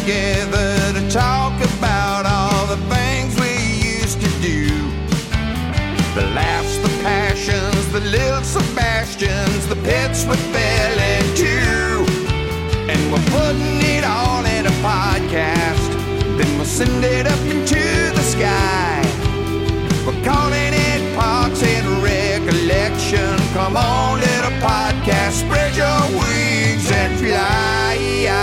together to talk about all the things we used to do. The laughs, the passions, the little Sebastians, the pits we fell into. And we're putting it all in a podcast, then we'll send it up into the sky. We're calling it Parks and Recollection. Come on, little podcast, spread your wings and fly.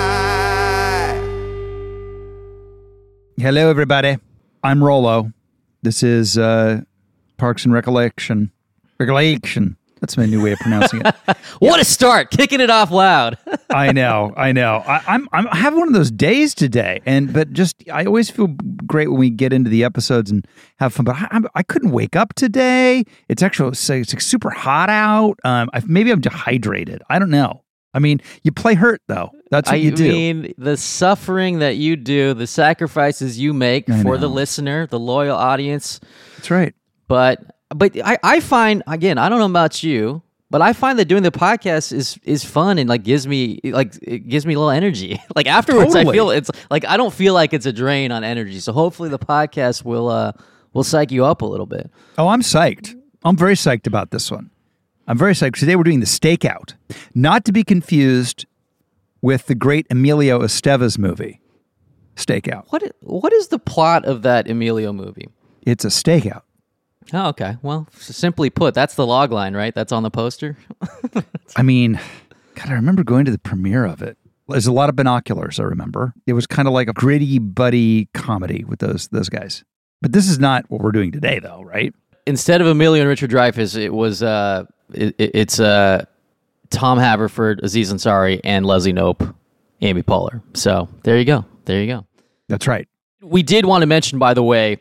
Hello, everybody. I'm Rollo. This is Parks and Recollection. That's my new way of pronouncing it. What a start! Kicking it off loud. I know. I have one of those days today, but I always feel great when we get into the episodes and have fun. But I couldn't wake up today. It's like super hot out. Maybe I'm dehydrated. I don't know. I mean, you play hurt though. That's what you do. I mean, the suffering that you do, the sacrifices you make for the listener, the loyal audience. That's right. But I find, again, I don't know about you, but I find that doing the podcast is fun and gives me a little energy. Like afterwards, totally. I feel it's like I don't feel like it's a drain on energy. So hopefully the podcast will psych you up a little bit. Oh, I'm psyched. I'm very psyched about this one. I'm very psyched. Today we're doing The Stakeout, not to be confused with the great Emilio Estevez movie, Stakeout. What is the plot of that Emilio movie? It's a stakeout. Oh, okay. Well, simply put, that's the log line, right? That's on the poster. I mean, God, I remember going to the premiere of it. There's a lot of binoculars, I remember. It was kind of like a gritty buddy comedy with those guys. But this is not what we're doing today, though, right? Instead of Emilio and Richard Dreyfuss, it was it's Tom Haverford, Aziz Ansari, and Leslie Knope, Amy Poehler. So there you go. That's right. We did want to mention, by the way,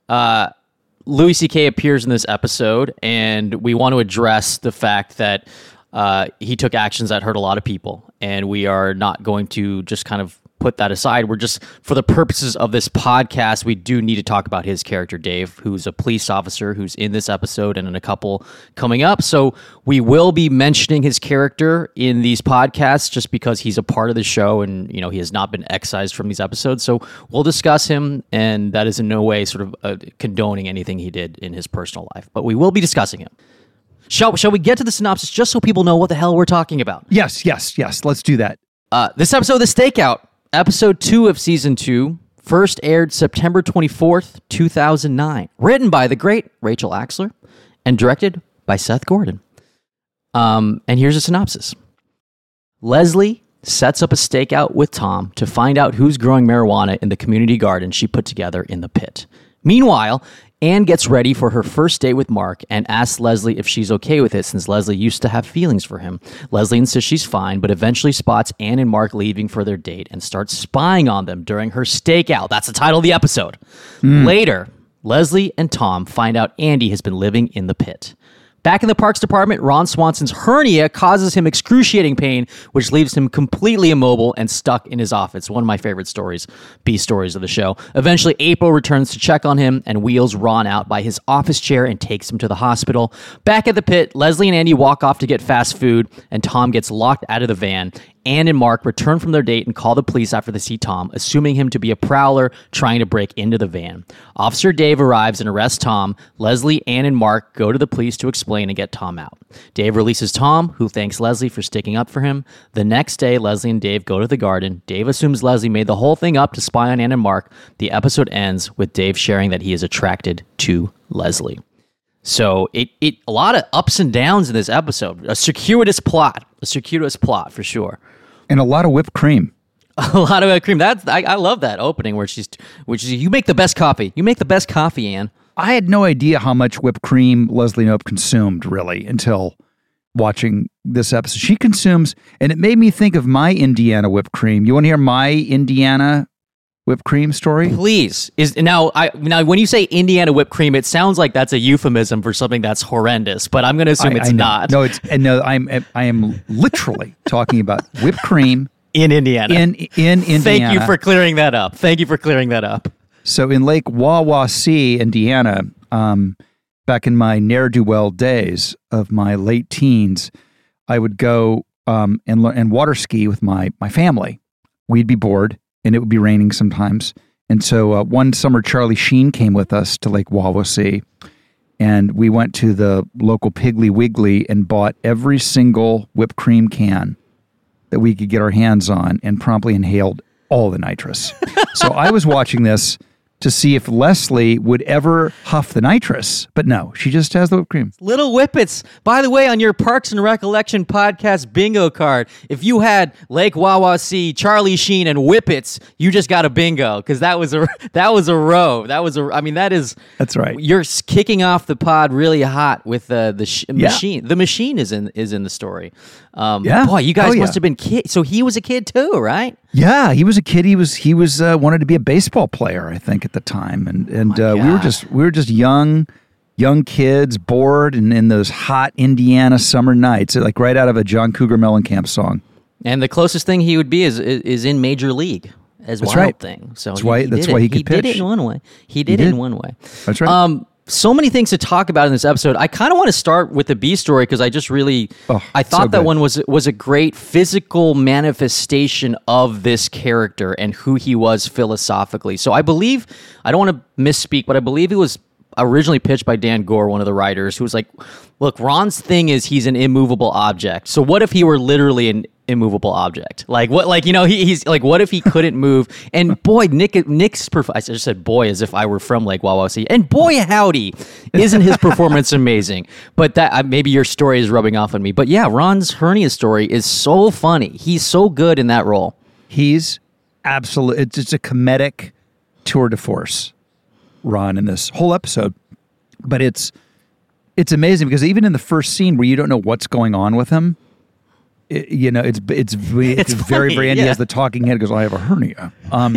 Louis C.K. appears in this episode, and we want to address the fact that he took actions that hurt a lot of people, and we are not going to just kind of put that aside. We're just, for the purposes of this podcast, we do need to talk about his character, Dave, who's a police officer who's in this episode and in a couple coming up. So we will be mentioning his character in these podcasts just because he's a part of the show and, he has not been excised from these episodes. So we'll discuss him, and that is in no way sort of condoning anything he did in his personal life, but we will be discussing him. Shall we get to the synopsis just so people know what the hell we're talking about? Yes. Let's do that. This episode of The Stakeout, Episode 2 of Season 2, first aired September 24th, 2009. Written by the great Rachel Axler and directed by Seth Gordon. And here's a synopsis. Leslie sets up a stakeout with Tom to find out who's growing marijuana in the community garden she put together in the pit. Meanwhile, Anne gets ready for her first date with Mark and asks Leslie if she's okay with it since Leslie used to have feelings for him. Leslie insists she's fine, but eventually spots Anne and Mark leaving for their date and starts spying on them during her stakeout. That's the title of the episode. Later, Leslie and Tom find out Andy has been living in the pit. Back in the Parks Department, Ron Swanson's hernia causes him excruciating pain, which leaves him completely immobile and stuck in his office. One of my favorite stories, B-stories of the show. Eventually, April returns to check on him and wheels Ron out by his office chair and takes him to the hospital. Back at the pit, Leslie and Andy walk off to get fast food, and Tom gets locked out of the van. Anne and Mark return from their date and call the police after they see Tom, assuming him to be a prowler trying to break into the van. Officer Dave arrives and arrests Tom. Leslie, Anne, and Mark go to the police to explain and get Tom out. Dave releases Tom, who thanks Leslie for sticking up for him. The next day, Leslie and Dave go to the garden. Dave assumes Leslie made the whole thing up to spy on Anne and Mark. The episode ends with Dave sharing that he is attracted to Leslie. So it a lot of ups and downs in this episode. A circuitous plot for sure. And a lot of whipped cream. A lot of whipped cream. I love that opening where she's you make the best coffee. You make the best coffee, Anne. I had no idea how much whipped cream Leslie Knope consumed, really, until watching this episode. She consumes, and it made me think of my Indiana whipped cream. You want to hear my Indiana whipped cream story? Please. Now when you say Indiana whipped cream, it sounds like that's a euphemism for something that's horrendous, but I'm going to assume it's not. No, I am literally talking about whipped cream in Indiana. In Indiana. Thank you for clearing that up. So in Lake Wawasee, Indiana, back in my ne'er-do-well days of my late teens, I would go and water ski with my family. We'd be bored, and it would be raining sometimes. And so one summer, Charlie Sheen came with us to Lake Wawasee, and we went to the local Piggly Wiggly and bought every single whipped cream can that we could get our hands on and promptly inhaled all the nitrous. So I was watching this to see if Leslie would ever huff the nitrous, but no, she just has the whipped cream. Little Whippets. By the way, on your Parks and Recollection podcast bingo card, if you had Lake Wawasee, Charlie Sheen, and Whippets, you just got a bingo because that was a row. That's right. You're kicking off the pod really hot with the machine. Yeah. The machine is in the story. Yeah. Boy, you guys must have been kids. So he was a kid too, right? Yeah, he was a kid. He was wanted to be a baseball player, I think, at the time, and we were just young kids, bored, and in those hot Indiana summer nights, like right out of a John Cougar Mellencamp song. And the closest thing he would be is in Major League as Wild right. Thing. So that's why he could pitch. He did it in one way. He did it in one way. That's right. So many things to talk about in this episode. I kind of want to start with the B story because I just really, I thought that one was a great physical manifestation of this character and who he was philosophically. So I believe, I don't want to misspeak, but I believe it was originally pitched by Dan Gore, one of the writers, who was like, look, Ron's thing is he's an immovable object. So what if he were literally an immovable object? Like what? Like, he's like, what if he couldn't move? And boy, Nick's I just said boy as if I were from Lake Wawasee. And boy, howdy, isn't his performance amazing? But that maybe your story is rubbing off on me. But yeah, Ron's hernia story is so funny. He's so good in that role. He's absolutely. It's a comedic tour de force, Ron, in this whole episode. But it's amazing because even in the first scene where you don't know what's going on with him, it's very, very end. He has the talking head, goes, I have a hernia.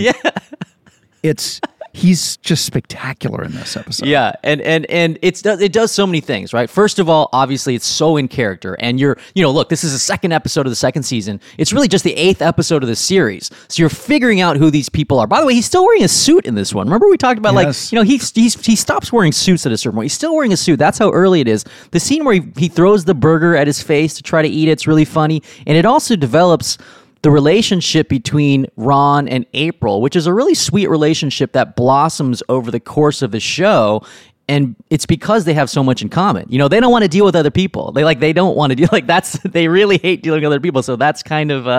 He's just spectacular in this episode. Yeah, and it does so many things, right? First of all, obviously it's so in character, and look, this is the second episode of the second season. It's really just the 8th episode of the series, so you're figuring out who these people are. By the way, he's still wearing a suit in this one. Remember we talked about he stops wearing suits at a certain point. He's still wearing a suit. That's how early it is. The scene where he throws the burger at his face to try to eat it's really funny, and it also develops the relationship between Ron and April, which is a really sweet relationship that blossoms over the course of the show. And it's because they have so much in common. They don't want to deal with other people. They don't want to deal they really hate dealing with other people. So that's kind of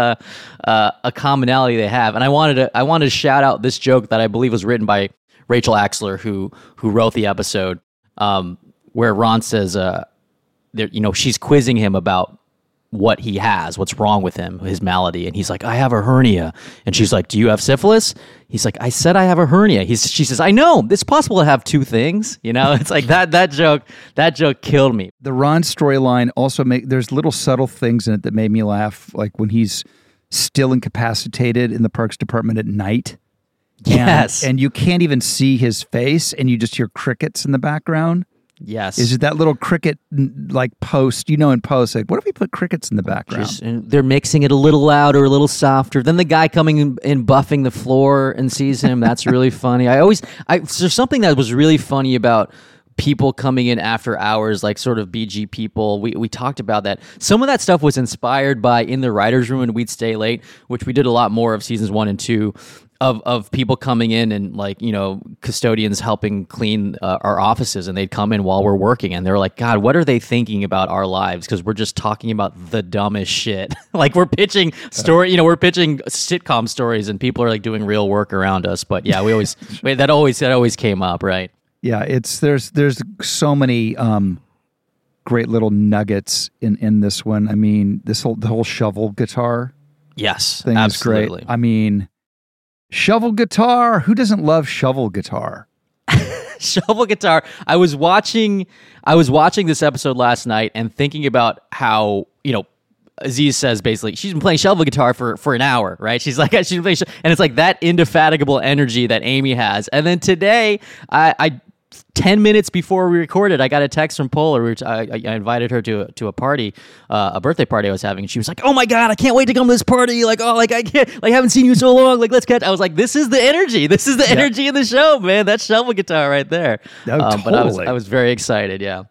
a commonality they have. And I wanted to shout out this joke that I believe was written by Rachel Axler, who wrote the episode, where Ron says, she's quizzing him about what he has, what's wrong with him, his malady. And he's like, I have a hernia. And she's like, do you have syphilis? He's like, I said I have a hernia. She says, I know, it's possible to have two things. It's like that joke killed me. The Ron storyline also there's little subtle things in it that made me laugh, like when he's still incapacitated in the parks department at night. Yes. And you can't even see his face and you just hear crickets in the background. Yes. Is it that little cricket like post, in post, like what if we put crickets in the background? And they're mixing it a little louder, a little softer. Then the guy coming and buffing the floor and sees him. That's really funny. There's something that was really funny about people coming in after hours, like sort of BG people. We talked about that. Some of that stuff was inspired by In the Writer's Room and We'd Stay Late, which we did a lot more of seasons 1 and 2. Of people coming in and custodians helping clean our offices, and they'd come in while we're working and they're like, God, what are they thinking about our lives? Because we're just talking about the dumbest shit. Like we're pitching we're pitching sitcom stories and people are like doing real work around us. But yeah, we always that always came up, right? Yeah, there's so many great little nuggets in this one. I mean, the whole shovel guitar thing absolutely. Is great. I mean, shovel guitar. Who doesn't love shovel guitar? Shovel guitar. I was watching this episode last night and thinking about how, Aziz says basically she's been playing shovel guitar for an hour, right? She's like, and it's like that indefatigable energy that Amy has. And then today, I 10 minutes before we recorded, I got a text from Polar. I invited her to a party, a birthday party I was having, and she was like, "Oh my God, I can't wait to come to this party! I can't, I haven't seen you in so long. Let's catch." I was like, "This is the energy. This is the energy of the show, man. That's shovel guitar right there." Totally. But I was very excited. Yeah,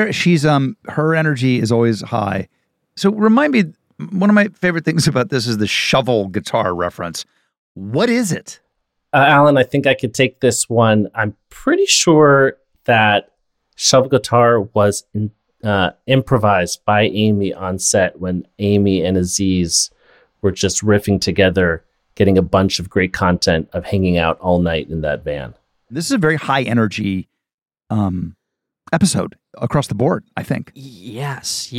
her energy is always high. So remind me, one of my favorite things about this is the shovel guitar reference. What is it? Alan, I think I could take this one. I'm pretty sure that Shovel Guitar was improvised by Amy on set when Amy and Aziz were just riffing together, getting a bunch of great content of hanging out all night in that van. This is a very high energy episode across the board, I think. Yes.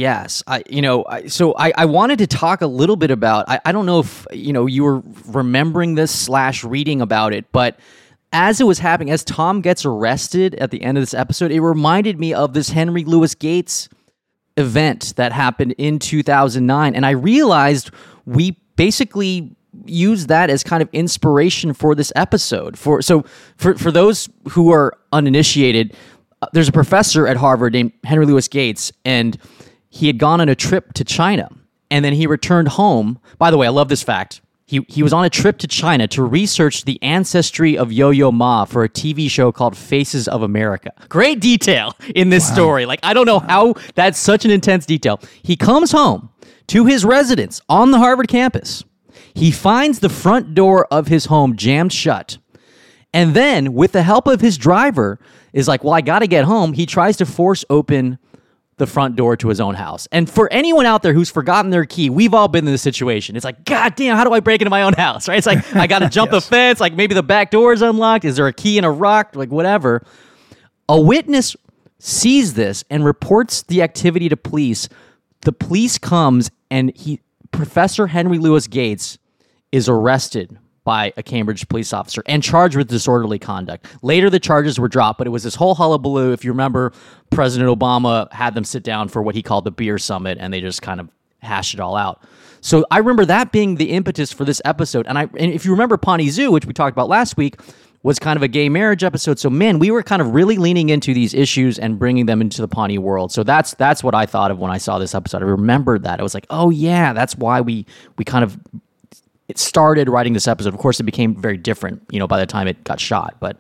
I wanted to talk a little bit about, I don't know if, you were remembering this / reading about it, but as it was happening, as Tom gets arrested at the end of this episode, it reminded me of this Henry Louis Gates event that happened in 2009. And I realized we basically used that as kind of inspiration for this episode. For those who are uninitiated, there's a professor at Harvard named Henry Louis Gates, and he had gone on a trip to China, and then he returned home. By the way, I love this fact. He was on a trip to China to research the ancestry of Yo-Yo Ma for a TV show called Faces of America. Great detail in this story. Like, I don't know how that's such an intense detail. He comes home to his residence on the Harvard campus. He finds the front door of his home jammed shut. And then, with the help of his driver, is like, well, I got to get home. He tries to force open the front door to his own house. And for anyone out there who's forgotten their key, we've all been in this situation. It's like, God damn, how do I break into my own house, right? It's like, I got to jump the fence. Like, maybe the back door is unlocked. Is there a key in a rock? Like, whatever. A witness sees this and reports the activity to police. The police comes, and Professor Henry Louis Gates is arrested by a Cambridge police officer and charged with disorderly conduct. Later, the charges were dropped, but it was this whole hullabaloo. If you remember, President Obama had them sit down for what he called the beer summit, and they just kind of hashed it all out. So I remember that being the impetus for this episode. And if you remember, Pawnee Zoo, which we talked about last week, was kind of a gay marriage episode. So, man, we were kind of really leaning into these issues and bringing them into the Pawnee world. So that's what I thought of when I saw this episode. I remembered that. I was like, oh, yeah, that's why we kind of... It started writing this episode. Of course, it became very different, by the time it got shot. But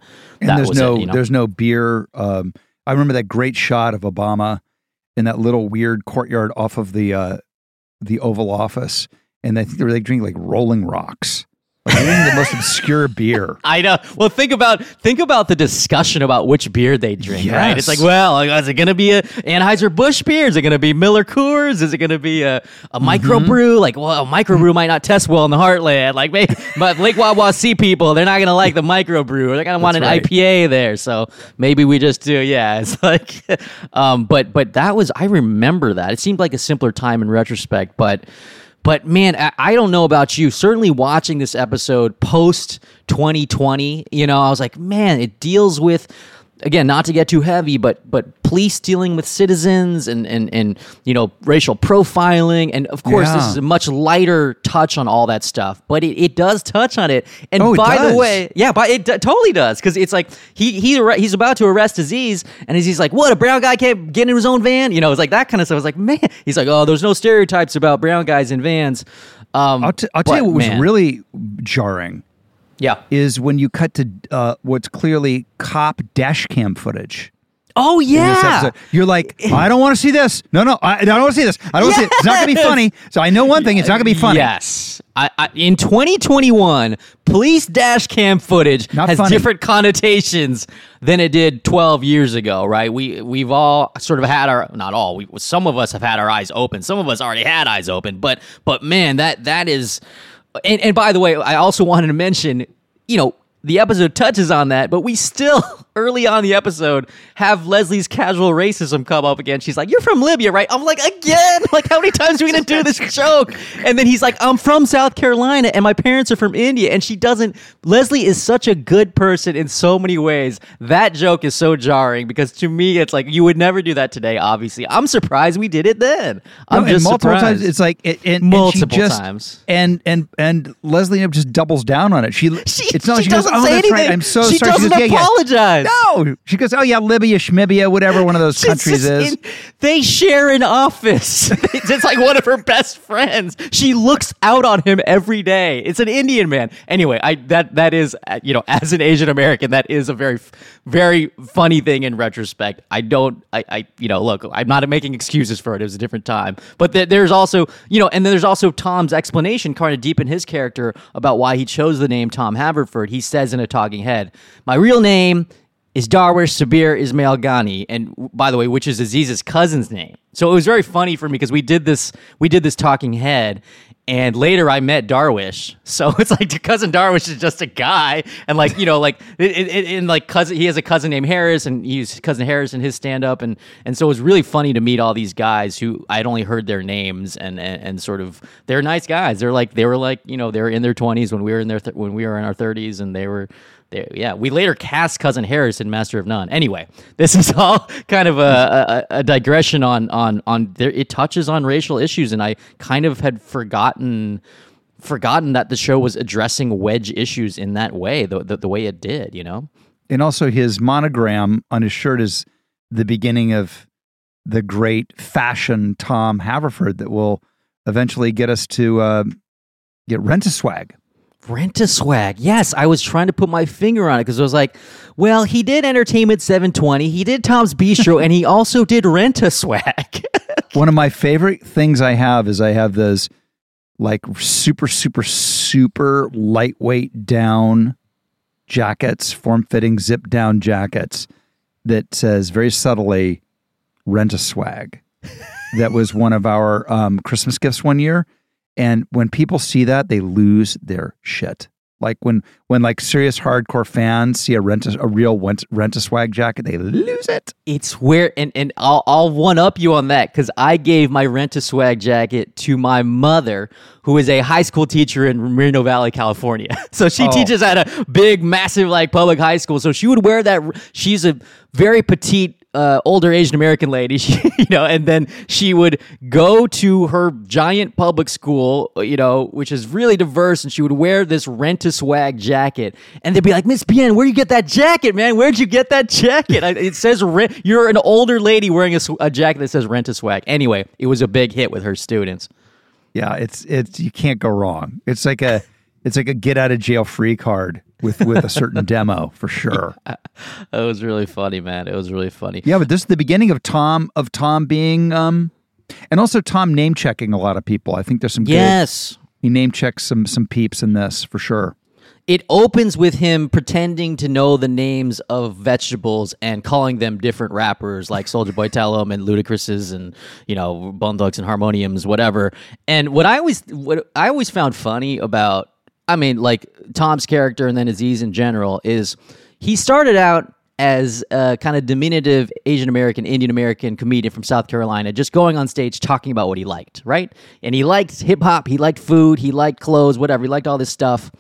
there's no beer. I remember that great shot of Obama in that little weird courtyard off of the Oval Office, and I think they were drinking like Rolling Rocks. Like, drinking the most obscure beer. I know. Well, think about the discussion about which beer they drink, right? It's like, well, is it going to be a Anheuser-Busch beer? Is it going to be Miller Coors? Is it going to be a microbrew? Like, well, a microbrew might not test well in the heartland. Like, maybe, but Lake Wawasee people, they're not going to like the microbrew. They're going to want an IPA there. So maybe we just do, it's like, but that was, I remember that. It seemed like a simpler time in retrospect, But man, I don't know about you. Certainly watching this episode post 2020, I was like, man, it deals with, again, not to get too heavy, but police dealing with citizens and racial profiling. And of course, this is a much lighter touch on all that stuff, but it does touch on it. And by the way, it totally does. Cause it's like, he's about to arrest Aziz, and Aziz like, what, a brown guy can't get in his own van? It's like that kind of stuff. I was like, man, he's like, oh, there's no stereotypes about brown guys in vans. I'll tell you what was really jarring. Yeah. Is when you cut to what's clearly cop dash cam footage. Oh, yeah. You're like, I don't want to see this. No, I don't want to see this. I don't want to see it. It's not going to be funny. So I know one thing. It's not going to be funny. Yes. In 2021, police dash cam footage has different connotations than it did 12 years ago, right? We've all sort of had some of us have had our eyes open. Some of us already had eyes open. But man, that is... And by the way, I also wanted to mention, the episode touches on that, but we still, early on in the episode, have Leslie's casual racism come up again. She's like, you're from Libya, right? I'm like, again? Like, how many times are we going to do this joke? And then he's like, I'm from South Carolina, and my parents are from India. And Leslie is such a good person in so many ways. That joke is so jarring, because to me, it's like, you would never do that today, obviously. I'm surprised we did it then. I'm just multiple surprised. times, it's like, multiple times. And Leslie just doubles down on it. It's not like she goes, say anything. Right. I'm so she sorry. Doesn't apologize. does. No, she goes, oh yeah, Libya, Schmibia, whatever one of those countries is. They share an office. It's like one of her best friends. She looks out on him every day. It's an Indian man. Anyway, that is, as an Asian American, that is a very, very funny thing in retrospect. Look, I'm not making excuses for it. It was a different time. But there's also, and then there's also Tom's explanation, kind of deep in his character about why he chose the name Tom Haverford. He says in a talking head, my real name is Darwish Sabir Ismail Ghani, and by the way, which is Aziz's cousin's name. So it was very funny for me because we did this talking head, and later I met Darwish. So it's like cousin Darwish is just a guy, and cousin, he has a cousin named Harris, and he used cousin Harris in his stand up, and so it was really funny to meet all these guys who I'd only heard their names, and sort of they're nice guys. They were in their 20s when we were in our 30s, and they were. We later cast Cousin Harris in Master of None. Anyway, this is all kind of a digression on there. It touches on racial issues, and I kind of had forgotten that the show was addressing wedge issues in that way, the way it did, And also his monogram on his shirt is the beginning of the great fashion Tom Haverford that will eventually get us to get Rent-A-Swag. Rent-A-Swag. Yes, I was trying to put my finger on it because I was like, well, he did Entertainment 720, he did Tom's Bistro, and he also did Rent-A-Swag. One of my favorite things I have those like super, super, super lightweight down jackets, form-fitting zip down jackets that says very subtly Rent-A-Swag. That was one of our Christmas gifts one year. And when people see that, they lose their shit. Like when like serious hardcore fans see a real Rent-A-Swag jacket, they lose it. It's where, and I'll one up you on that because I gave my Rent-A-Swag jacket to my mother, who is a high school teacher in Moreno Valley, California. So she teaches at a big, massive like public high school. So she would wear that. She's a very petite, older Asian American lady, and then she would go to her giant public school, which is really diverse, and she would wear this Rent-A-Swag jacket, and they'd be like, Miss Bien, where'd you get that jacket, man? Where'd you get that jacket? It says you're an older lady wearing a jacket that says Rent-A-Swag. Anyway, it was a big hit with her students. Yeah, it's you can't go wrong. It's like a get out of jail free card with a certain demo for sure. It was really funny, man. It was really funny. Yeah, but this is the beginning of Tom being and also Tom name checking a lot of people. I think there's some yes. He name checks some peeps in this for sure. It opens with him pretending to know the names of vegetables and calling them different rappers like Soulja Boy Tell 'Em and Ludacris's and Bone Thugs and Harmoniums, whatever. And what I always found funny about, like Tom's character and then Aziz in general, is he started out as a kind of diminutive Asian American, Indian American comedian from South Carolina, just going on stage talking about what he liked, right? And he liked hip hop, he liked food, he liked clothes, whatever. He liked all this stuff.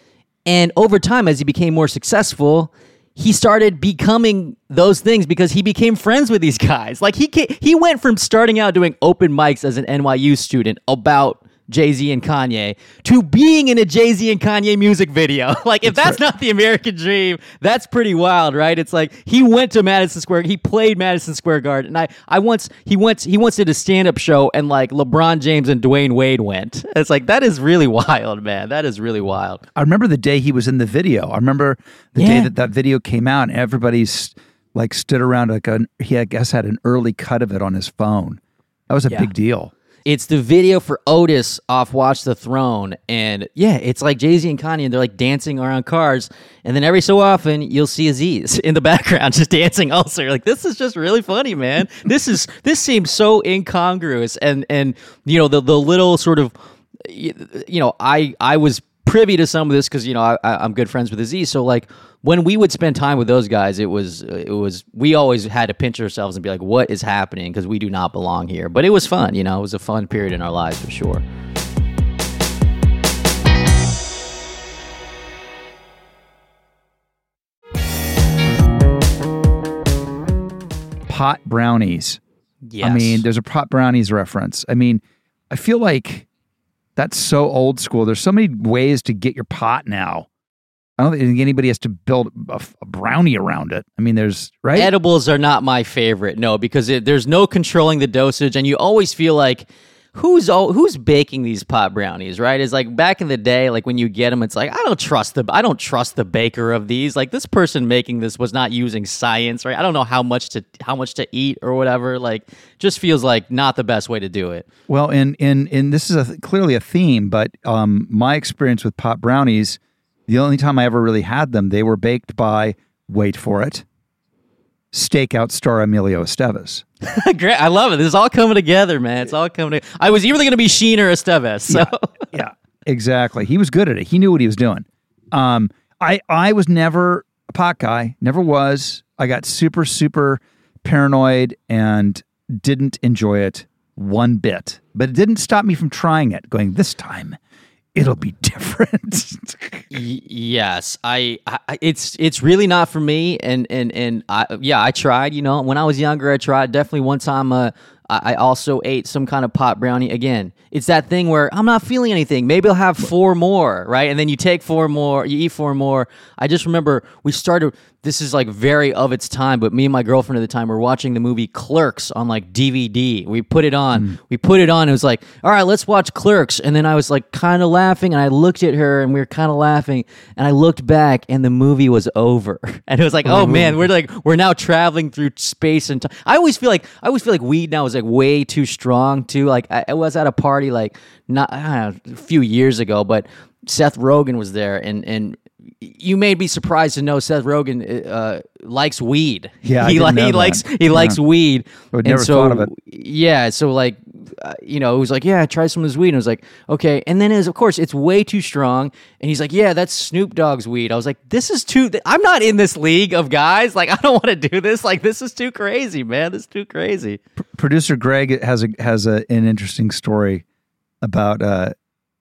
And over time, as he became more successful, he started becoming those things because he became friends with these guys. Like he went from starting out doing open mics as an NYU student about Jay-Z and Kanye to being in a Jay-Z and Kanye music video. Like, if that's not the American dream, that's pretty wild, right? It's like he went to Madison Square, he played Madison Square Garden, and he once did a stand-up show, and like LeBron James and Dwayne Wade went. It's like, that is really wild, man. That is really wild. I remember the day he was in the video. I remember the day that video came out, and everybody's like stood around he I guess had an early cut of it on his phone. That was a big deal. It's the video for Otis off Watch the Throne. And yeah, it's like Jay-Z and Kanye, and they're like dancing around cars. And then every so often, you'll see Aziz in the background just dancing also. You're like, this is just really funny, man. This seems so incongruous. And the little sort of, I was privy to some of this because, I'm good friends with Aziz. So like, when we would spend time with those guys, it was we always had to pinch ourselves and be like, what is happening? Because we do not belong here. But it was fun, it was a fun period in our lives for sure. Pot brownies. Yes. There's a pot brownies reference. I feel like that's so old school. There's so many ways to get your pot now. I don't think anybody has to build a brownie around it. I mean, there's right. Edibles are not my favorite, no, because there's no controlling the dosage, and you always feel like who's baking these pot brownies, right? It's like back in the day, like when you get them, it's like I don't trust the baker of these. Like this person making this was not using science, right? I don't know how much to eat or whatever. Like, just feels like not the best way to do it. Well, and this is clearly a theme, but my experience with pot brownies, the only time I ever really had them, they were baked by, wait for it, Stakeout star Emilio Estevez. Great. I love it. This is all coming together, man. It's all coming together. I was either going to be Sheen or Estevez. So. Yeah, exactly. He was good at it. He knew what he was doing. I was never a pot guy. Never was. I got super, super paranoid and didn't enjoy it one bit. But it didn't stop me from trying it, going, this time it'll be different. Yes, it's really not for me, and I tried. You know, when I was younger, I tried. Definitely one time, I also ate some kind of pot brownie. Again, it's that thing where I'm not feeling anything. Maybe I'll have 4 more, right? And then you take 4 more, you eat 4 more. I just remember we started. This is like very of its time, but me and my girlfriend at the time were watching the movie Clerks on like DVD. We put it on. It was like, all right, let's watch Clerks. And then I was like kind of laughing, and I looked at her, and we were kind of laughing, and I looked back, and the movie was over. And it was like, oh man, we're now traveling through space and time. I always feel like weed now is like way too strong too. Like I was at a party like not a few years ago, but Seth Rogen was there, and you may be surprised to know Seth Rogen likes weed. Yeah, he likes weed. I would never thought of it. Yeah, so like it was like, yeah, try some of this weed. And I was like, okay. And then of course it's way too strong. And he's like, yeah, that's Snoop Dogg's weed. I was like, this is too. I'm not in this league of guys. Like I don't want to do this. Like this is too crazy, man. This is too crazy. Producer Greg has an interesting story about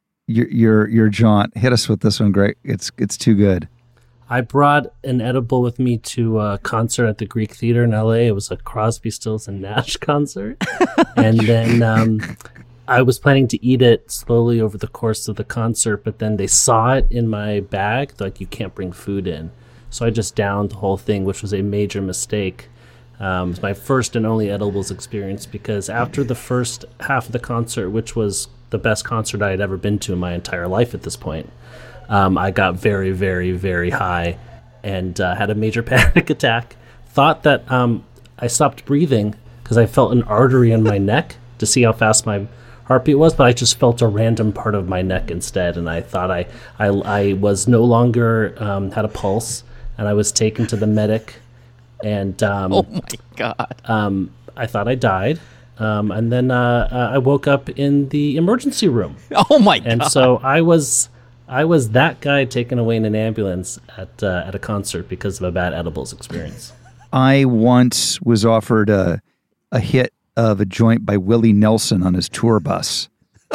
your jaunt. Hit us with this one, Greg. It's too good. I brought an edible with me to a concert at the Greek Theater in LA. It was a Crosby, Stills, and Nash concert. And then I was planning to eat it slowly over the course of the concert, but then they saw it in my bag. They're like, you can't bring food in. So I just downed the whole thing, which was a major mistake. It was my first and only edibles experience, because after the first half of the concert, which was the best concert I had ever been to in my entire life at this point, I got very, very, very high and had a major panic attack. Thought that I stopped breathing because I felt an artery in my neck to see how fast my heartbeat was, but I just felt a random part of my neck instead, and I thought I was no longer had a pulse, and I was taken to the medic, and oh my God, I thought I died. And then I woke up in the emergency room. Oh my God! And so I was that guy taken away in an ambulance at a concert because of a bad edibles experience. I once was offered a hit of a joint by Willie Nelson on his tour bus,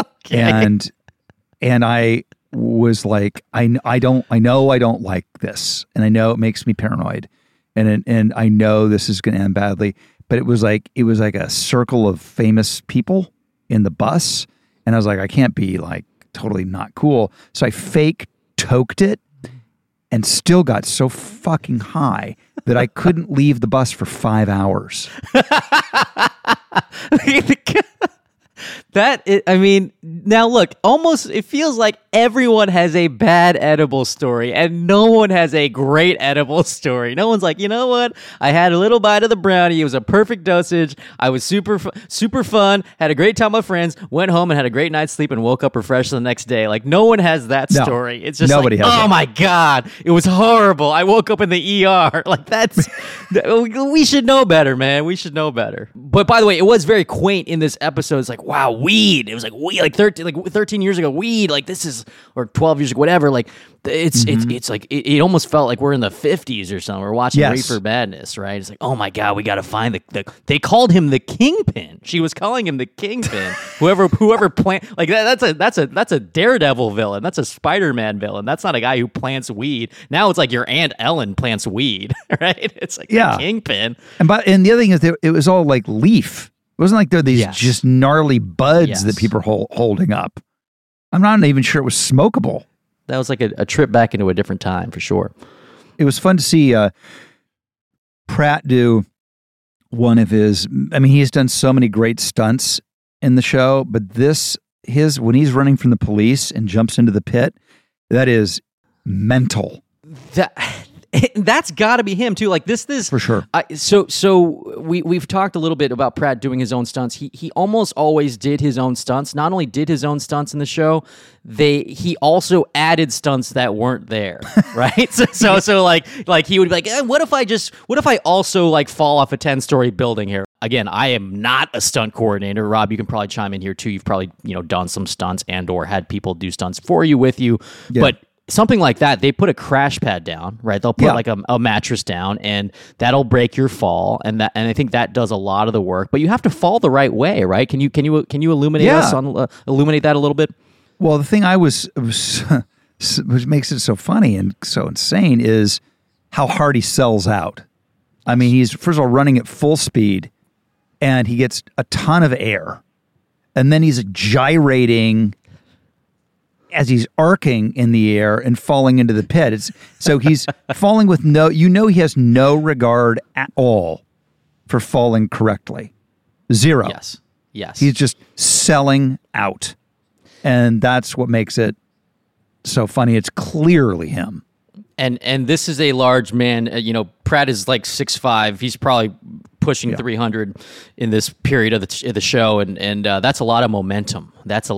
and I was like, I know I don't like this, and I know it makes me paranoid, and I know this is going to end badly. But it was like a circle of famous people in the bus, and I was like, I can't be like totally not cool. So I fake toked it and still got so fucking high that I couldn't leave the bus for 5 hours. Now look, almost it feels like everyone has a bad edible story and no one has a great edible story. No one's like, you know what? I had a little bite of the brownie. It was a perfect dosage. I was super fun, had a great time with friends, went home and had a great night's sleep and woke up refreshed the next day. Like no one has that story. It's just nobody has oh that. My God, it was horrible. I woke up in the ER. Like that's, we should know better, man. We should know better. But by the way, it was very quaint in this episode. It's like, wow, weed. It was like weed, like 13 years ago, weed. Like this is, or 12 years ago, whatever. Like it's like it almost felt like we're in the 50s or something. We're watching Reefer Madness, right? It's like, oh my God, we got to find the. They called him the Kingpin. She was calling him the Kingpin. whoever like that's a Daredevil villain. That's a Spider-Man villain. That's not a guy who plants weed. Now it's like your Aunt Ellen plants weed, right? It's like the Kingpin. And the other thing is it was all like leaf. It wasn't like there were these just gnarly buds that people were holding up. I'm not even sure it was smokable. That was like a trip back into a different time for sure. It was fun to see Pratt do one of his. I mean, he's done so many great stunts in the show, but when he's running from the police and jumps into the pit, that is mental. That's got to be him too. Like this for sure. So we've talked a little bit about Pratt doing his own stunts. He almost always did his own stunts. Not only did his own stunts in the show, he also added stunts that weren't there, right? so like he would be like, what if I also like fall off a 10-story building here? Again, I am not a stunt coordinator. Rob, you can probably chime in here too. You've probably done some stunts and or had people do stunts for you with you, but. Something like that, they put a crash pad down, right? They'll put like a mattress down, and that'll break your fall, and I think that does a lot of the work. But you have to fall the right way, right? Can you illuminate us on illuminate that a little bit? Well, the thing which makes it so funny and so insane is how hard he sells out. I mean, he's first of all running at full speed, and he gets a ton of air, and then he's gyrating as he's arcing in the air and falling into the pit. So he's falling with he has no regard at all for falling correctly. Zero. Yes. He's just selling out. And that's what makes it so funny. It's clearly him. And this is a large man. Pratt is like 6'5". He's probably pushing 300 in this period of the show, and that's a lot of momentum.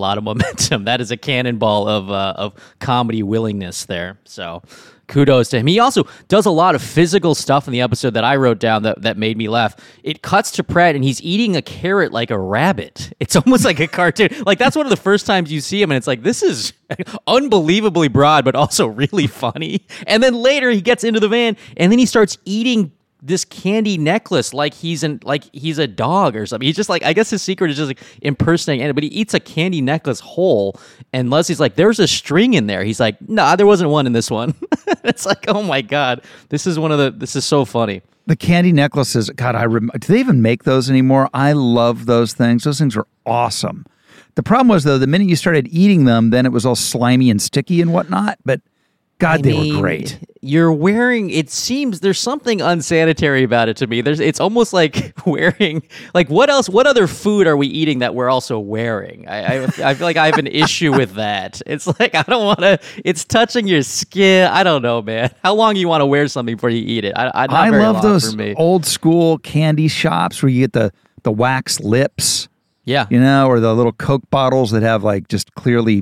That is a cannonball of comedy willingness there. So kudos to him. He also does a lot of physical stuff in the episode that I wrote down that made me laugh. It cuts to Pratt, and he's eating a carrot like a rabbit. It's almost like a cartoon. Like, that's one of the first times you see him, and it's like, this is unbelievably broad, but also really funny. And then later, he gets into the van, and then he starts eating this candy necklace like he's a dog or something. He's just like, I guess his secret is just like impersonating it, but he eats a candy necklace whole, and Leslie's like, there's a string in there. He's like, nah, there wasn't one in this one. It's like, oh my God, this is so funny. The candy necklaces, God, do they even make those anymore? I love those things. Those things are awesome. The problem was, though, the minute you started eating them, then it was all slimy and sticky and whatnot, but God, they were great. You're wearing, it seems there's something unsanitary about it to me. It's almost like wearing, like, what other food are we eating that we're also wearing? I feel like I have an issue with that. It's like, I don't want to, it's touching your skin. I don't know, man. How long do you want to wear something before you eat it? I love those old school candy shops where you get the wax lips. Yeah. Or the little Coke bottles that have like just clearly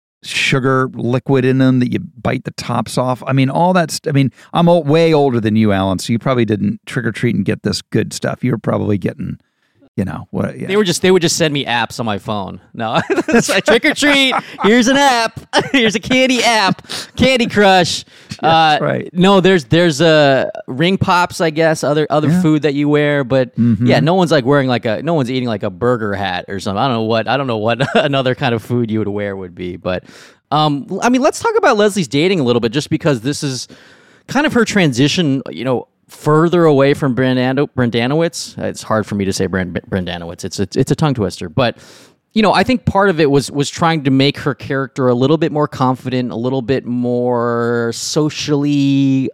sugar liquid in them that you bite the tops off. I mean, all that. I'm way older than you, Alan, so you probably didn't trick or treat and get this good stuff. You were probably getting, what? Yeah. They would just send me apps on my phone. No, it's like trick or treat. Here's an app. Here's a candy app. Candy Crush. That's right. No, there's ring pops, I guess, other food that you wear, but no one's like no one's eating like a burger hat or something. I don't know what another kind of food you would wear would be, but let's talk about Leslie's dating a little bit, just because this is kind of her transition, further away from Brendanowicz. It's hard for me to say Brendanowicz. It's a tongue twister, but I think part of it was trying to make her character a little bit more confident, a little bit more socially,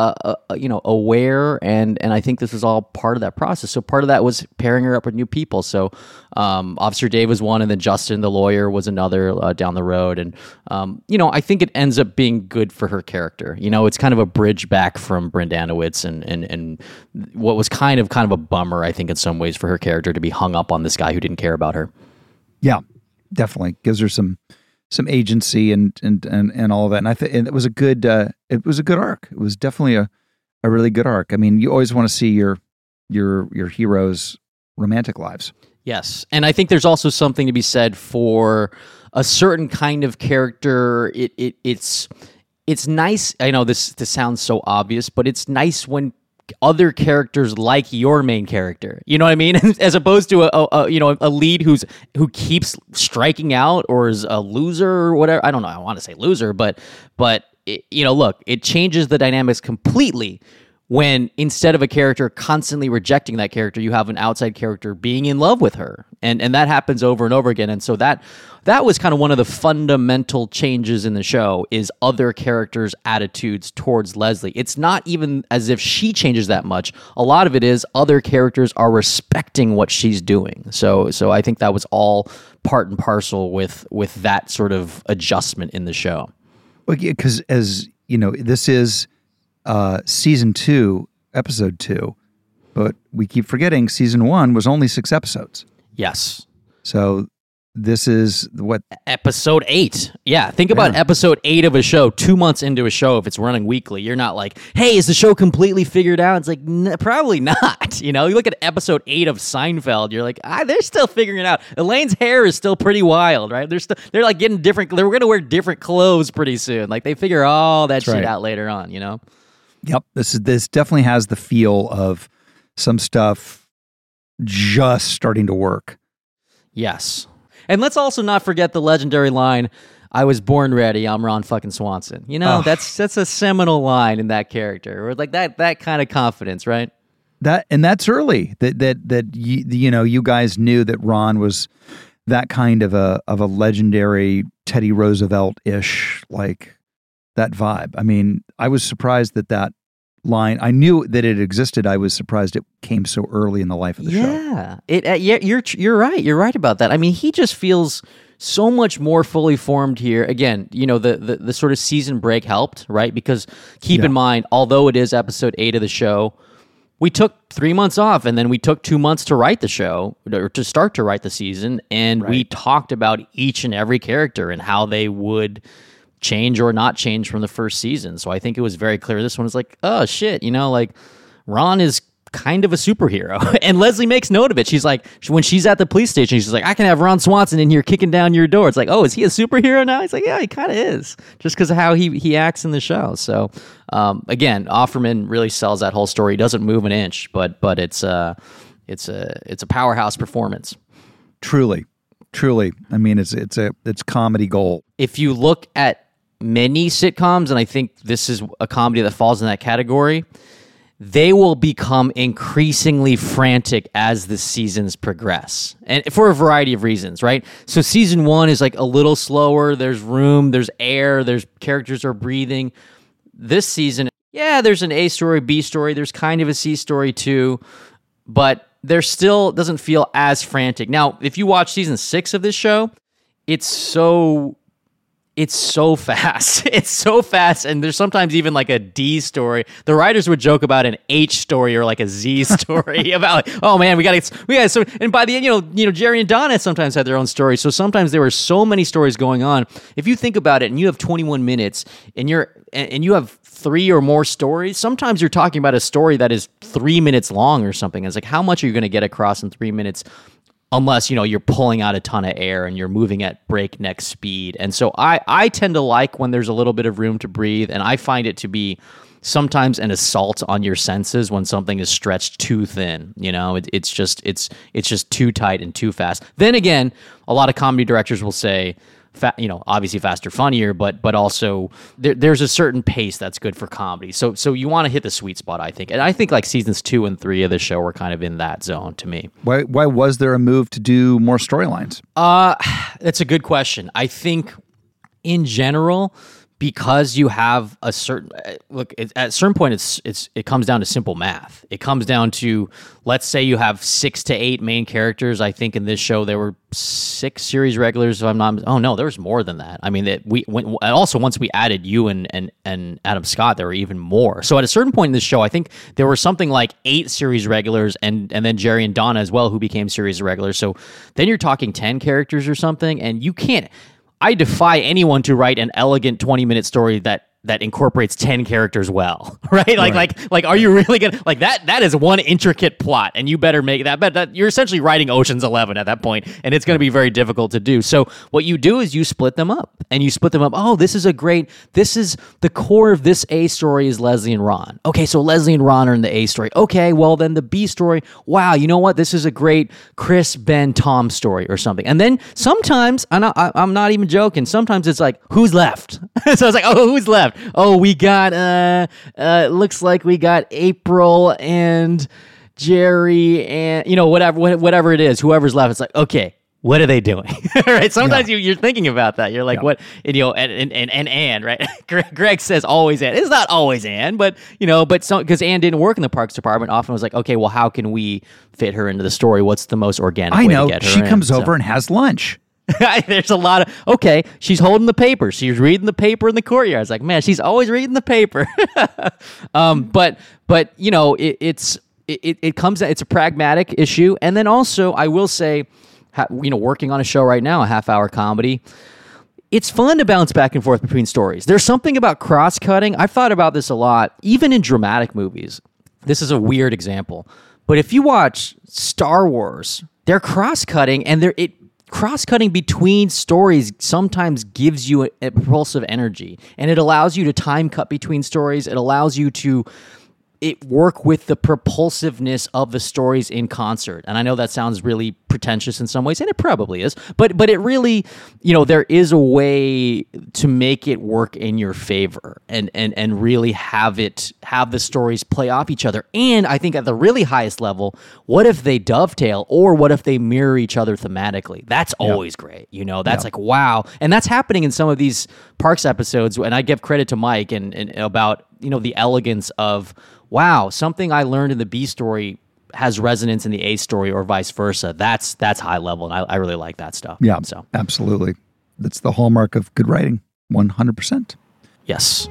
aware, and I think this is all part of that process. So part of that was pairing her up with new people. So Officer Dave was one, and then Justin, the lawyer, was another down the road. And I think it ends up being good for her character. It's kind of a bridge back from Brendanowicz, and what was kind of a bummer, I think, in some ways, for her character to be hung up on this guy who didn't care about her. Yeah, definitely gives her some agency and all of that. And I think it was a good arc. It was definitely a really good arc. I mean, you always want to see your heroes' romantic lives. Yes, and I think there's also something to be said for a certain kind of character. It's nice. I know this sounds so obvious, but it's nice when other characters like your main character, you know what I mean? As opposed to a lead who keeps striking out or is a loser or whatever. I don't know. I want to say loser, but look, it changes the dynamics completely when instead of a character constantly rejecting that character, you have an outside character being in love with her. And that happens over and over again. And so that was kind of one of the fundamental changes in the show, is other characters' attitudes towards Leslie. It's not even as if she changes that much. A lot of it is other characters are respecting what she's doing. So I think that was all part and parcel with that sort of adjustment in the show. Well, because as you know, this is season 2, episode 2, but we keep forgetting season 1 was only 6 episodes. Yes. So this is what? Episode 8. Yeah. Think about episode 8 of a show, 2 months into a show. If it's running weekly, you're not like, hey, is the show completely figured out? It's like, probably not. You know, you look at episode 8 of Seinfeld, you're like, they're still figuring it out. Elaine's hair is still pretty wild, right? They're like getting different. They're going to wear different clothes pretty soon. Like they figure all that shit out later on, you know? Yep. This definitely has the feel of some stuff just starting to work. Yes. And let's also not forget the legendary line, "I was born ready, I'm Ron fucking Swanson." You know, that's a seminal line in that character. Or like that kind of confidence, right? That's early. That you guys knew that Ron was that kind of a legendary Teddy Roosevelt-ish, like that vibe. I mean, I was surprised that line. I knew that it existed. I was surprised it came so early in the life of the show. Yeah, you're right. You're right about that. I mean, he just feels so much more fully formed here. Again, you know, the sort of season break helped, right? Because keep in mind, although it is episode 8 of the show, we took 3 months off, and then we took 2 months to write the show, or to start to write the season, and we talked about each and every character and how they would change or not change from the first season. So I think it was very clear. This one was like, oh shit, you know, like Ron is kind of a superhero. And Leslie makes note of it. She's like, when she's at the police station, she's like, I can have Ron Swanson in here kicking down your door. It's like, oh, is he a superhero now? He's like, yeah, he kind of is, just because of how he acts in the show. So again, Offerman really sells that whole story. He doesn't move an inch, but it's a powerhouse performance. Truly. I mean, it's comedy gold. If you look at many sitcoms, and I think this is a comedy that falls in that category, they will become increasingly frantic as the seasons progress, and for a variety of reasons, right? So season 1 is like a little slower. There's room, there's air, there's characters are breathing. This season, there's an A story, B story, there's kind of a C story too, but there still doesn't feel as frantic. Now, if you watch season 6 of this show, it's so fast. It's so fast, and there's sometimes even like a D story. The writers would joke about an H story or like a Z story about, like, oh man, we got so. And by the end, you know, Jerry and Donna sometimes had their own stories. So sometimes there were so many stories going on. If you think about it, and you have 21 minutes, and you have 3 or more stories, sometimes you're talking about a story that is 3 minutes long or something. It's like, how much are you going to get across in 3 minutes? Unless, you know, you're pulling out a ton of air and you're moving at breakneck speed. And so I tend to like when there's a little bit of room to breathe, and I find it to be sometimes an assault on your senses when something is stretched too thin. You know, it's just too tight and too fast. Then again, a lot of comedy directors will say, obviously faster, funnier, but also there's a certain pace that's good for comedy. So you want to hit the sweet spot, I think. And I think like seasons 2 and 3 of the show were kind of in that zone to me. Why was there a move to do more storylines? That's a good question. I think in general, because you have a certain look, at a certain point, it comes down to simple math. It comes down to, let's say you have 6 to 8 main characters. I think in this show there were 6 series regulars. If I'm not, oh no, there was more than that. I mean, also once we added you and Adam Scott, there were even more. So at a certain point in this show, I think there were something like 8 series regulars, and then Jerry and Donna as well, who became series regulars. So then you're talking 10 characters or something, and you can't. I defy anyone to write an elegant 20-minute story that incorporates 10 characters well, right? Like, are you really gonna like that? That is one intricate plot, and you better make that. But you're essentially writing Ocean's 11 at that point, and it's going to be very difficult to do. So what you do is you split them up, Oh, this is the core of this A story is Leslie and Ron. Okay, so Leslie and Ron are in the A story. Okay, well then the B story. Wow, you know what? This is a great Chris, Ben, Tom story or something. And then sometimes, I'm not even joking. Sometimes it's like, who's left? So I was like, oh, who's left? Oh, we got, looks like we got April and Jerry and, whatever it is, whoever's left. It's like, okay, what are they doing? Right? Sometimes you're thinking about that. You're like, what, and right? Greg says always Ann. It's not always Ann, but because Ann didn't work in the parks department, often was like, okay, well, how can we fit her into the story? What's the most organic way to get her she in? comes over and has lunch. There's a lot of, okay, she's holding the paper. She's reading the paper in the courtyard. It's like, man, she's always reading the paper. But it comes, it's a pragmatic issue. And then also, I will say, working on a show right now, a half-hour comedy, it's fun to bounce back and forth between stories. There's something about cross-cutting. I've thought about this a lot, even in dramatic movies. This is a weird example. But if you watch Star Wars, they're cross-cutting, and cross-cutting between stories sometimes gives you a propulsive energy, and it allows you to time cut between stories. It allows you to work with the propulsiveness of the stories in concert. And I know that sounds really pretentious in some ways, and it probably is, but it really, there is a way to make it work in your favor and really have the stories play off each other. And I think at the really highest level, what if they dovetail, or what if they mirror each other thematically? That's always great. That's like, wow. And that's happening in some of these Parks episodes. And I give credit to Mike and about, the elegance of, wow, something I learned in the B story has resonance in the A story, or vice versa. That's high level, and I really like that stuff. Yeah, so absolutely. That's the hallmark of good writing, 100%. Yes.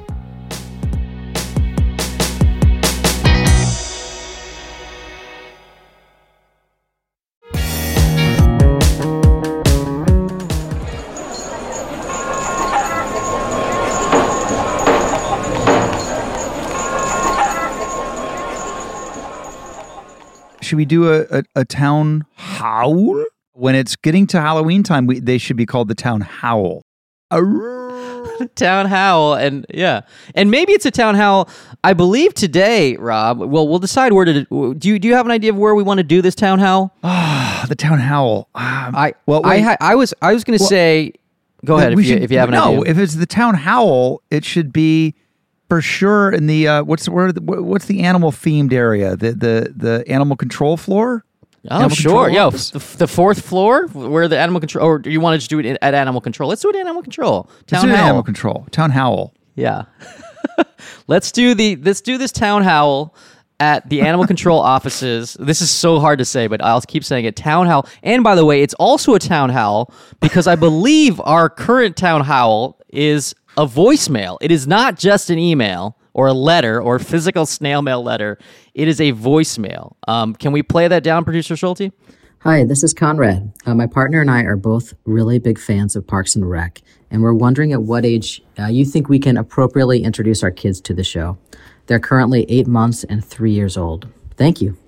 Should we do a town howl? When it's getting to Halloween time, they should be called the town howl. Town howl, and maybe it's a town howl. I believe today, Rob. Well, we'll decide where to. Do you have an idea of where we want to do this town howl? The town howl. I was going to say. Go ahead if you have an idea. No, if it's the town howl, it should be. For sure, in the what's the animal themed area? The animal control floor. Oh, animal sure, the fourth floor where the animal control. Or do you want to just do it at animal control? Let's do it at animal control. Animal control. Town howl. Yeah. Let's do this town howl at the animal control offices. This is so hard to say, but I'll keep saying it. Town howl. And by the way, it's also a town howl because I believe our current town howl is a voicemail. It is not just an email or a letter or physical snail mail letter. It is a voicemail. Can we play that down, Producer Schulte? Hi, this is Conrad. My partner and I are both really big fans of Parks and Rec, and we're wondering at what age you think we can appropriately introduce our kids to the show. They're currently 8 months and 3 years old. Thank you.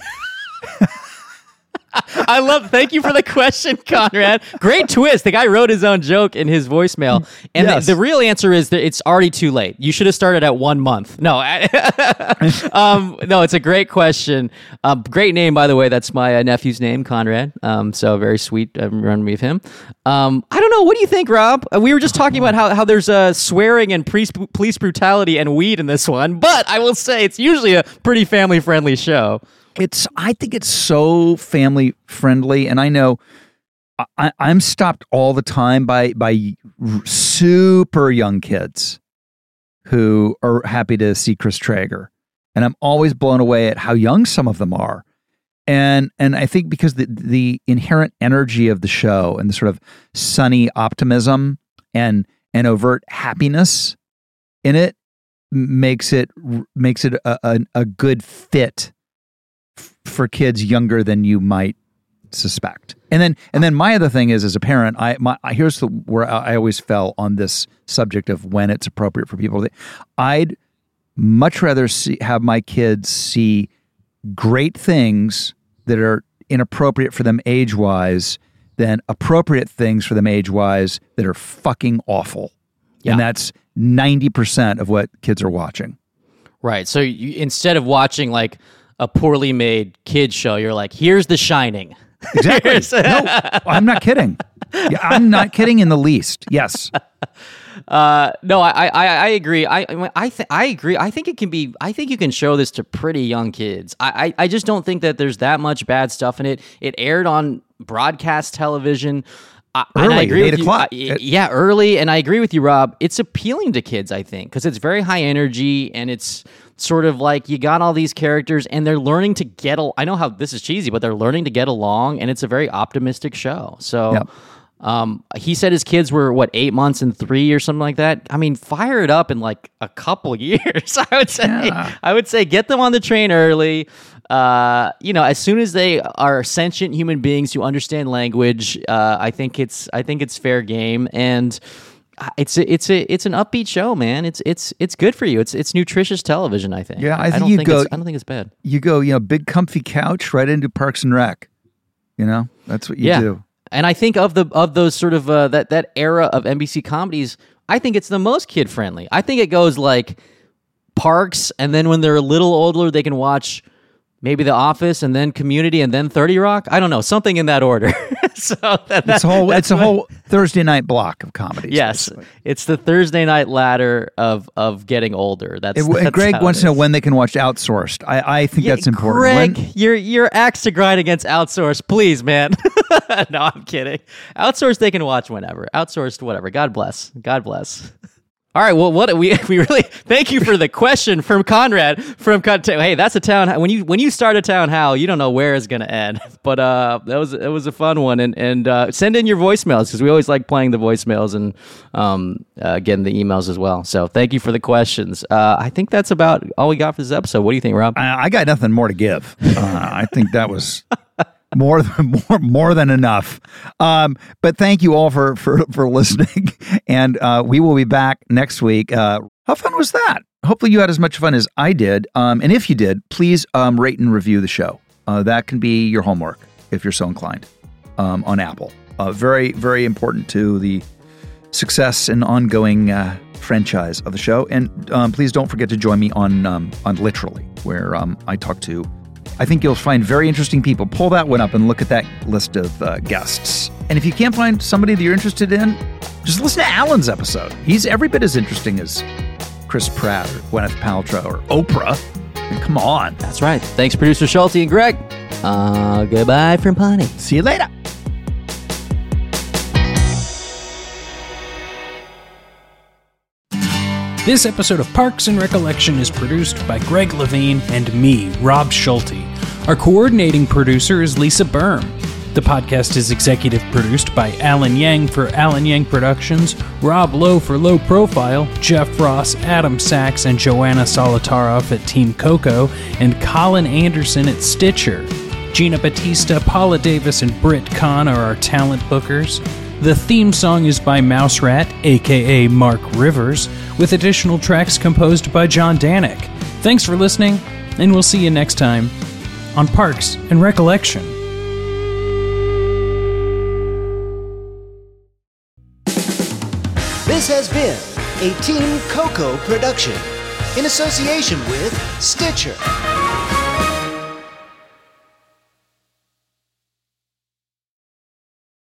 Thank you for the question, Conrad. Great twist. The guy wrote his own joke in his voicemail. And the real answer is that it's already too late. You should have started at 1 month. No, no, it's a great question. Great name, by the way. That's my nephew's name, Conrad. So very sweet. Remind me of him. I don't know. What do you think, Rob? We were just talking about how there's swearing and police brutality and weed in this one. But I will say it's usually a pretty family-friendly show. I think it's so family friendly, and I know I'm stopped all the time by super young kids who are happy to see Chris Traeger, and I'm always blown away at how young some of them are, and I think because the inherent energy of the show and the sort of sunny optimism and overt happiness in it makes it a good fit for kids younger than you might suspect. And then my other thing is, as a parent, here's where I always fell on this subject of when it's appropriate for people. I'd much rather have my kids see great things that are inappropriate for them age-wise than appropriate things for them age-wise that are fucking awful. Yeah. And that's 90% of what kids are watching. Right. So instead of watching like a poorly made kid show, you're like, here's The Shining. Exactly. No, I'm not kidding. Yeah, I'm not kidding in the least. Yes. No, I agree. I agree. I think it can be. I think you can show this to pretty young kids. I just don't think that there's that much bad stuff in it. It aired on broadcast television. Early, and I agree 8 with o'clock. yeah, early. And I agree with you, Rob. It's appealing to kids, I think, because it's very high energy and it's sort of like you got all these characters and they're learning to get. I know how this is cheesy, but they're learning to get along, and it's a very optimistic show. So. Yep. He said his kids were 8 months and 3 or something like that. I mean, fire it up in like a couple years. I would say get them on the train early. As soon as they are sentient human beings who understand language, I think it's fair game, and it's an upbeat show, man. It's good for you. It's nutritious television, I think. Yeah, I don't think it's bad. You go, big comfy couch right into Parks and Rec. That's what you do. And I think of those sort of that era of NBC comedies, I think it's the most kid friendly. I think it goes like Parks, and then when they're a little older, they can watch maybe The Office, and then Community, and then 30 Rock. I don't know, something in that order. So it's a whole Thursday night block of comedies. Yes, basically. It's the Thursday night ladder of getting older. That's Greg wants to know when they can watch Outsourced. I think that's important. Greg, your axe to grind against Outsourced, please, man. No, I'm kidding. Outsourced, they can watch whenever. Outsourced, whatever. God bless. God bless. All right. Well, we really thank you for the question from Conrad. Hey, that's a town. When you start a town, Hal, you don't know where it's gonna end. But it was a fun one, and send in your voicemails, because we always like playing the voicemails and getting the emails as well. So thank you for the questions. I think that's about all we got for this episode. What do you think, Rob? I got nothing more to give. I think that was more than enough. But thank you all for listening, and we will be back next week. How fun was that? Hopefully you had as much fun as I did. And if you did, please rate and review the show. That can be your homework if you're so inclined on Apple. Very, very important to the success and ongoing franchise of the show. And please don't forget to join me on Literally, where I talk to, I think you'll find very interesting people. Pull that one up and look at that list of guests. And if you can't find somebody that you're interested in, just listen to Alan's episode. He's every bit as interesting as Chris Pratt or Gwyneth Paltrow or Oprah. I mean, come on. That's right. Thanks, producer Schulte and Greg. Goodbye from Pawnee. See you later. This episode of Parks and Recollection is produced by Greg Levine and me, Rob Schulte. Our coordinating producer is Lisa Berm. The podcast is executive produced by Alan Yang for Alan Yang Productions, Rob Lowe for Low Profile, Jeff Ross, Adam Sachs, and Joanna Solitaroff at Team Coco, and Colin Anderson at Stitcher. Gina Batista, Paula Davis, and Britt Kahn are our talent bookers. The theme song is by Mouse Rat, aka Mark Rivers, with additional tracks composed by John Danik. Thanks for listening, and we'll see you next time on Parks and Recollection. This has been a Team Coco production in association with Stitcher.